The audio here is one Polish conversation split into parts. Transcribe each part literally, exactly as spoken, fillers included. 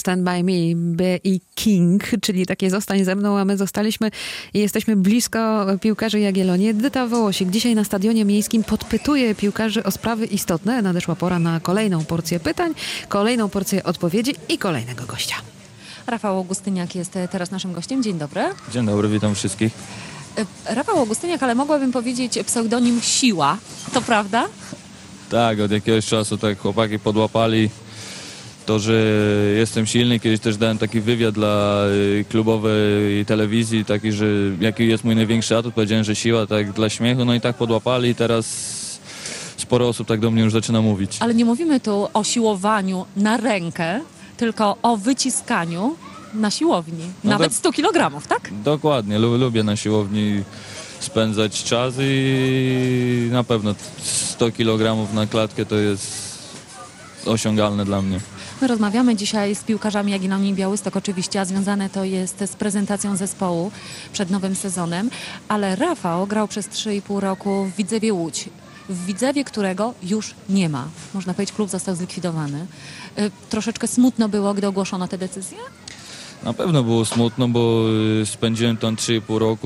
Stand By Me, B i King, czyli takie zostań ze mną, a my zostaliśmy i jesteśmy blisko piłkarzy Jagiellonii. Edyta Wołosik dzisiaj na Stadionie Miejskim podpytuje piłkarzy o sprawy istotne. Nadeszła pora na kolejną porcję pytań, kolejną porcję odpowiedzi i kolejnego gościa. Rafał Augustyniak jest teraz naszym gościem. Dzień dobry. Dzień dobry, witam wszystkich. Rafał Augustyniak, ale mogłabym powiedzieć pseudonim Siła. To prawda? Tak, od jakiegoś czasu tak chłopaki podłapali to, że jestem silny. Kiedyś też dałem taki wywiad dla klubowej telewizji, taki, że jaki jest mój największy atut. Powiedziałem, że siła, tak dla śmiechu, no i tak podłapali i teraz sporo osób tak do mnie już zaczyna mówić. Ale nie mówimy tu o siłowaniu na rękę, tylko o wyciskaniu na siłowni. No Nawet to, sto kilogramów, tak? Dokładnie, lubię na siłowni spędzać czas i na pewno sto kilogramów na klatkę to jest osiągalne dla mnie. My rozmawiamy dzisiaj z piłkarzami Jagiellonii Białystok oczywiście, a związane to jest z prezentacją zespołu przed nowym sezonem, ale Rafał grał przez trzy i pół roku w Widzewie Łódź, w Widzewie, którego już nie ma. Można powiedzieć, klub został zlikwidowany. Troszeczkę smutno było, gdy ogłoszono tę decyzję? Na pewno było smutno, bo spędziłem tam trzy i pół roku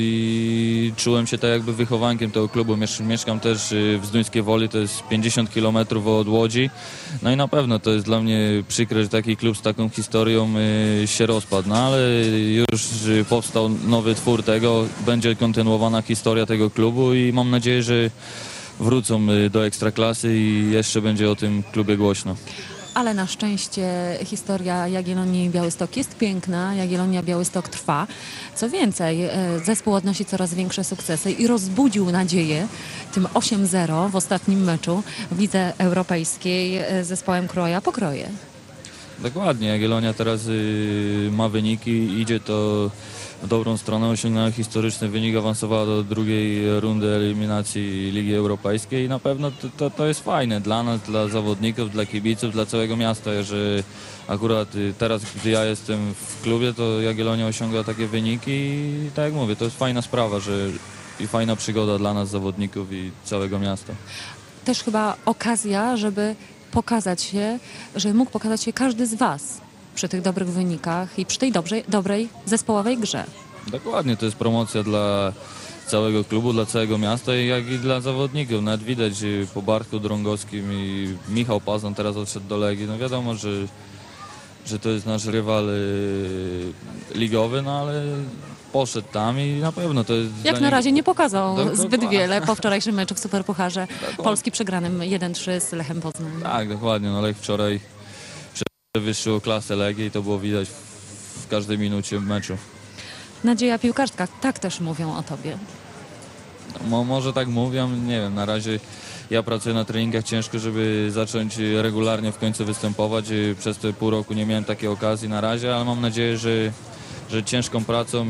i czułem się tak jakby wychowankiem tego klubu. Mieszkam też w Zduńskiej Woli, to jest pięćdziesiąt kilometrów od Łodzi. No i na pewno to jest dla mnie przykre, że taki klub z taką historią się rozpadł. No ale już powstał nowy twór tego, będzie kontynuowana historia tego klubu i mam nadzieję, że wrócą do Ekstraklasy i jeszcze będzie o tym klubie głośno. Ale na szczęście historia Jagiellonii Białystok jest piękna, Jagiellonia Białystok trwa. Co więcej, zespół odnosi coraz większe sukcesy i rozbudził nadzieję tym osiem zero w ostatnim meczu w Lidze Europejskiej z zespołem Kroja Pokroje. Dokładnie, Jagiellonia teraz y, ma wyniki, idzie to w dobrą stronę, osiągnęła historyczny wynik, awansowała do drugiej rundy eliminacji Ligi Europejskiej i na pewno to, to, to jest fajne dla nas, dla zawodników, dla kibiców, dla całego miasta, że akurat teraz, gdy ja jestem w klubie, to Jagiellonia osiąga takie wyniki i tak jak mówię, to jest fajna sprawa, że i fajna przygoda dla nas, zawodników i całego miasta. Też chyba okazja, żeby pokazać się, że mógł pokazać się każdy z was przy tych dobrych wynikach i przy tej dobrej, dobrej zespołowej grze. Dokładnie, to jest promocja dla całego klubu, dla całego miasta, jak i dla zawodników. Nawet widać po Bartku Drągowskim i Michał Pazan teraz odszedł do Legii. No wiadomo, że, że to jest nasz rywal y, ligowy, no ale poszedł tam i na pewno to jest... Jak na niego... razie nie pokazał do, zbyt dokładnie. wiele po wczorajszym meczu w Superpucharze Dokładnie. Polski przegranym jeden trzy z Lechem Poznań. Tak, dokładnie. No Lech wczoraj przewyższył klasę Legii i to było widać w każdej minucie meczu. Nadzieja piłkarska, tak też mówią o tobie. No, może tak mówią, nie wiem, na razie ja pracuję na treningach ciężko, żeby zacząć regularnie w końcu występować. Przez te pół roku nie miałem takiej okazji na razie, ale mam nadzieję, że, że ciężką pracą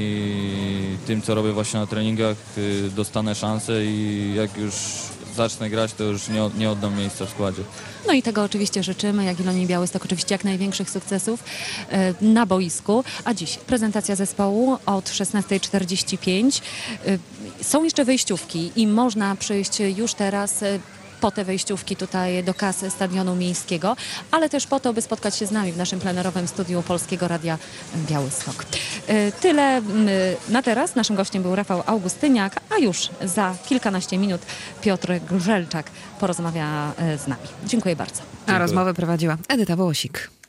i tym, co robię właśnie na treningach, dostanę szansę i jak już zacznę grać, to już nie, nie oddam miejsca w składzie. No i tego oczywiście życzymy. Jagiellonii Białystok oczywiście jak największych sukcesów e, na boisku. A dziś prezentacja zespołu od szesnastej czterdzieści pięć. E, są jeszcze wejściówki i można przyjść już teraz e, po te wejściówki tutaj do kasy Stadionu Miejskiego, ale też po to, by spotkać się z nami w naszym plenerowym studiu Polskiego Radia Białystok. E, tyle e, na teraz. Naszym gościem był Rafał Augustyniak, a już za kilkanaście minut Piotr Grzelczak porozmawia e, z nami. Dziękuję bardzo. A rozmowę prowadziła Edyta Wołosik.